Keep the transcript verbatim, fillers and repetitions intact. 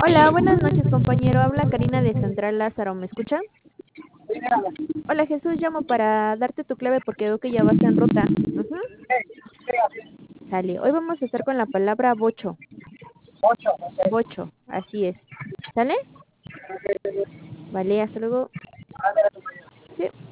Hola, buenas noches, compañero. Habla Karina de Central Lázaro. ¿Me escucha? Hola, Jesús. Llamo para darte tu clave porque veo que ya vas en ruta. Ujú. Sale. Hoy vamos a estar con la palabra bocho. Ocho, ok. Bocho. Así es. ¿Sale? Vale, hasta luego. Sí.